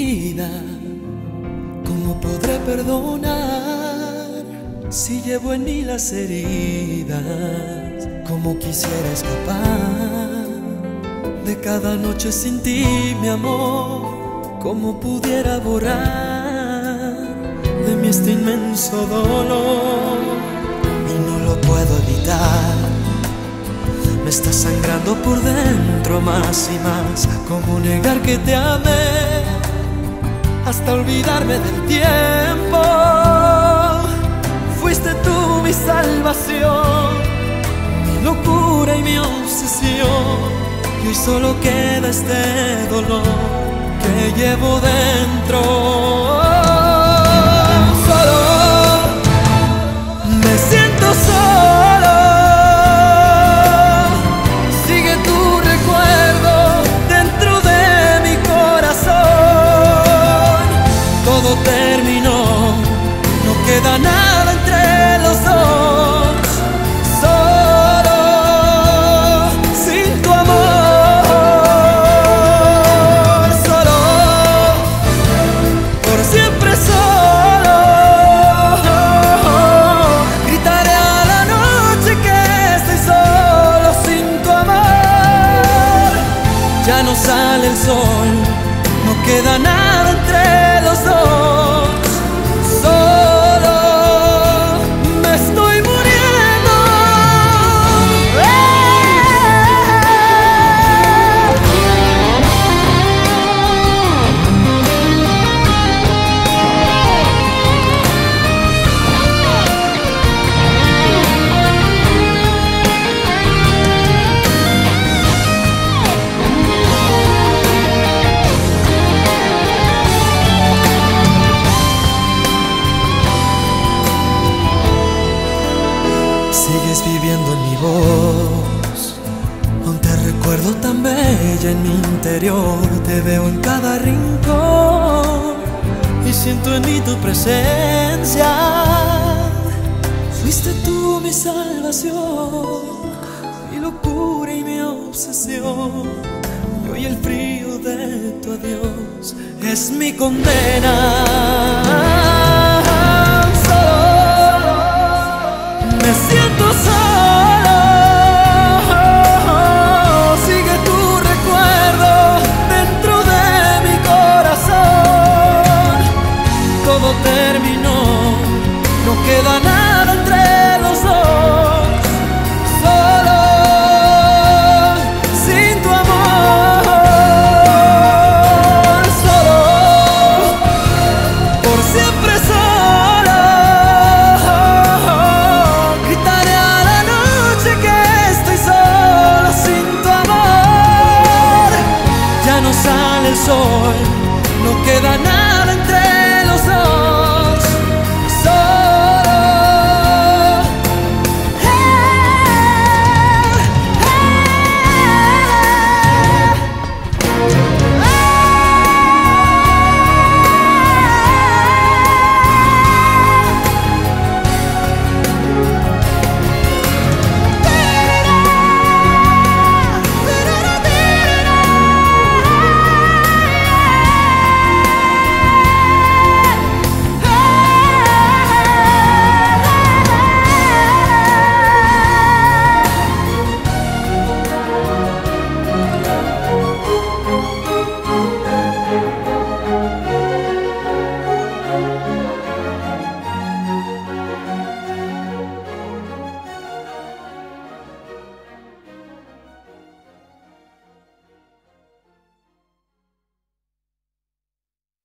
vida, ¿cómo podré perdonar si llevo en mí las heridas? ¿Cómo quisiera escapar de cada noche sin ti, mi amor? ¿Cómo pudiera borrar de mí este inmenso dolor? Y no lo puedo evitar, me está sangrando por dentro más y más. ¿Cómo negar que te amé hasta olvidarme del tiempo? Fuiste tú mi salvación, mi locura y mi obsesión. Y hoy solo queda este dolor que llevo dentro. Solo me siento solo. Sigue tu recuerdo dentro de mi corazón. Todo terminó, no queda nada entre los dos. Solo sin tu amor. Solo, por siempre solo. Gritaré a la noche que estoy solo sin tu amor. Ya no sale el sol, no queda nada entre los dos. Solo me estoy muriendo. Sigues viviendo en mi voz, aún te recuerdo tan bella en mi interior. Te veo en cada rincón y siento en mí tu presencia. Fuiste tú mi salvación, mi locura y mi obsesión. Y hoy el frío de tu adiós es mi condena.